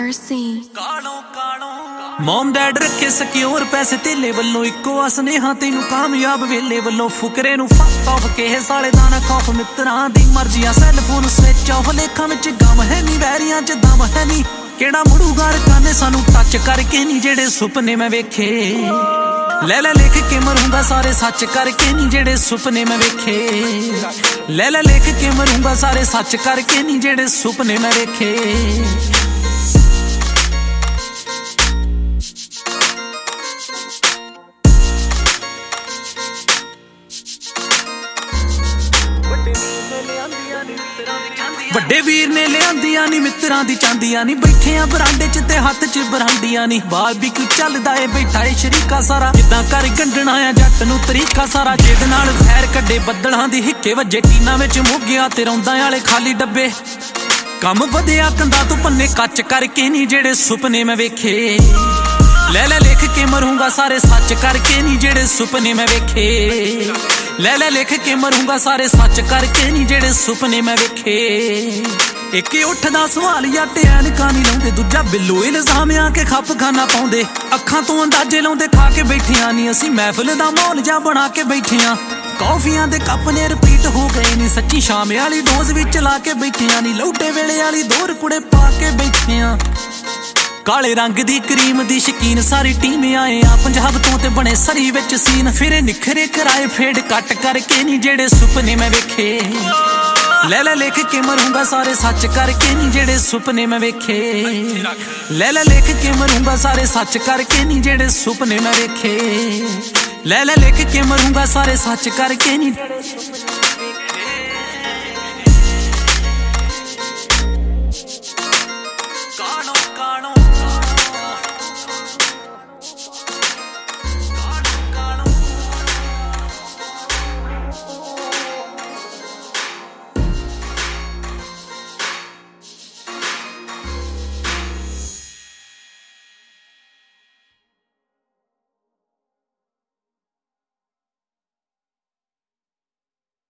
RC mom dad ਰੱਖੇ secure ਪੈਸੇ ਤੇਲੇ ਵੱਲੋਂ ਇੱਕੋ ਆ ਸੁਨੇਹਾ ਤੈਨੂੰ ਕਾਮਯਾਬ ਵੇਲੇ ਵੱਲੋਂ ਫੁਕਰੇ ਨੂੰ ਫੱਕ ਆਫ ਕਿਸੇ ਸਾਲੇ ਦਾ ਨਾ ਖੌਫ ਮਿੱਤਰਾਂ ਦੀ ਮਰਜ਼ੀਆਂ ਸੈੱਲਫੋਨ ਸਵਿਚ ਆਫ ਲੇਖਾਂ ਵਿੱਚ ਗਮ ਹੈ ਨਹੀਂ ਵੈਰੀਆਂ ਚ ਦਮ ਹੈ ਨਹੀਂ ਕਿਹੜਾ ਮੁੜੂਗਾ ਰਕਾਨੇ ਸਾਨੂੰ ਟੱਚ ਕਰਕੇ ਨਹੀਂ ਜਿਹੜੇ ਸੁਪਨੇ ਮੈਂ ਵੇਖੇ ਲੈ ਲੈ ਲਿਖ ਕੇ ਮਰੂੰਗਾ ਸਾਰੇ ਸੱਚ ਕਰਕੇ ਨਹੀਂ ਜਿਹੜੇ ਸੁਪਨੇ ਮੈਂ ਵੇਖੇ ਲੈ ਲੈ ਲਿਖ ਕੇ ਮਰੂੰਗਾ ਸਾਰੇ ਸੱਚ ਕਰਕੇ ਨਹੀਂ ਜਿਹੜੇ ਸੁਪਨੇ ਮੈਂ ਵੇਖੇ ਵੱਡੇ ਵੀਰ ਨੇ ਲਿਆਂਦੀਆਂ ਨੀ ਮਿੱਤਰਾਂ ਦੀ ਚਾਂਦੀਆਂ ਨੀ ਬੈਠੇ ਆ ਬਰਾਂਡੇ ਚ ਤੇ ਹੱਥ ਚ ਬਰਾਂਡੀਆਂ ਨੀ ਬਾਰਬੀਕਿਊ ਚੱਲਦਾ ਏ ਬੈਠਾ ਏ ਸ਼ਰੀਕਾ ਸਾਰਾ ਜਿੱਦਾਂ ਕਰ ਗੰਢਣਾ ਆ ਜੱਟ ਨੂੰ ਤਰੀਕਾ ਸਾਰਾ ਜਿਹਦੇ ਨਾਲ ਜ਼ਹਿਰ ਕੱਢੇ ਬੱਦਲਾਂ ਦੀ ਹਿੱਕੇ ਵੱਜੇ ਟੀਨਾਂ ਵਿੱਚ ਮੁੱਗਿਆ ਤੇ ਰੌਂਦਾਂ ਵਾਲੇ ਖਾਲੀ ਡੱਬੇ ਕੰਮ ਵਧਿਆ ਕੰਦਾ ਤੂੰ ਪੰਨੇ ਕੱਚ ਕਰਕੇ ਨੀ ਜਿਹੜੇ ਸੁਪਨੇ ਮੈਂ ਵੇਖੇ ਲੈ ਲੈ ਲਿਖ ਕੇ ਮਰੂੰਗਾ ਸਾਰੇ ਸੱਚ ਕਰਕੇ ਨੀ ਜਿਹੜੇ ਸੁਪਨੇ ਮੈਂ ਵੇਖੇ ਲੈ ਲੈ ਲਿਖ ਕੇ ਮਰੂੰਗਾ ਸਾਰੇ ਸੱਚ ਕਰਕੇ ਨੀ ਜਿਹੜੇ ਸੁਪਨੇ ਮੈਂ ਵੇਖੇ ਇੱਕ ਉੱਠਦਾ ਸਵਾਲ ਜੱਟ ਐਨਕਾਂ ਨਹੀਂ ਲਾਉਂਦੇ ਦੂਜਾ ਬਿੱਲੂ ਇਲਜ਼ਾਮ ਆ ਕੇ ਖੱਪ ਖਾਨਾ ਪਾਉਂਦੇ ਅੱਖਾਂ ਤੋਂ ਅੰਦਾਜ਼ੇ ਲਾਉਂਦੇ ਖਾ ਕੇ ਬੈਠੀਆਂ ਨੀ ਅਸੀਂ ਮਹਿਫਿਲ ਦਾ ਮਾਹੌਲ ਜਾ ਬਣਾ ਕੇ ਬੈਠੀਆਂ ਕੌਫੀਆਂ ਦੇ ਕੱਪ ਨੇ ਰਿਪੀਟ ਹੋ ਗਏ ਨੀ ਸੱਚੀ ਸ਼ਾਮ ਵਾਲੀ ਡੋਜ਼ ਵਿੱਚ ਲਾ ਕੇ ਬੈਠੀਆਂ ਨੀ ਲੌਟੇ ਵੇਲੇ ਵਾਲੀ ਦੋਰ ਕੁੜੇ ਪਾ ਕੇ ਬੈਠੀਆਂ ਕਾਲੇ ਰੰਗ ਦੀ ਕਰੀਮ ਦੀ ਸ਼ਕੀਨ ਸਾਰੀ ਟੀਮ ਆਏ ਆ ਪੰਜਾਬ ਤੋਂ ਤੇ ਬਣੇ ਸਰੀ ਵਿੱਚ ਸੀਨ ਫਿਰੇ ਨਿਖਰੇ ਕਰਾਏ ਫੇਡ ਕੱਟ ਕਰਕੇ ਨਹੀਂ ਜਿਹੜੇ ਸੁਪਨੇ ਮੈਂ ਵੇਖੇ ਲੈ ਲੈ ਲਿਖ ਕੇ ਮਰੂੰਗਾ ਸਾਰੇ ਸੱਚ ਕਰਕੇ ਨਹੀਂ ਜਿਹੜੇ ਸੁਪਨੇ ਮੈਂ ਵੇਖੇ ਲੈ ਲੈ ਲਿਖ ਕੇ ਮਰੂੰਗਾ ਸਾਰੇ ਸੱਚ ਕਰਕੇ ਨਹੀਂ ਜਿਹੜੇ ਸੁਪਨੇ ਮੈਂ ਵੇਖੇ ਲੈ ਲੈ ਲਿਖ ਕੇ ਮਰੂੰਗਾ ਸਾਰੇ ਸੱਚ ਕਰਕੇ ਨਹੀਂ